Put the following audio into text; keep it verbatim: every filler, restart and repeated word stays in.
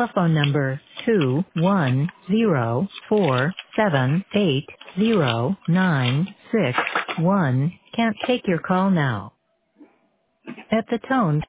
telephone number two one zero four seven eight zero nine six one can't take your call now. At the tone,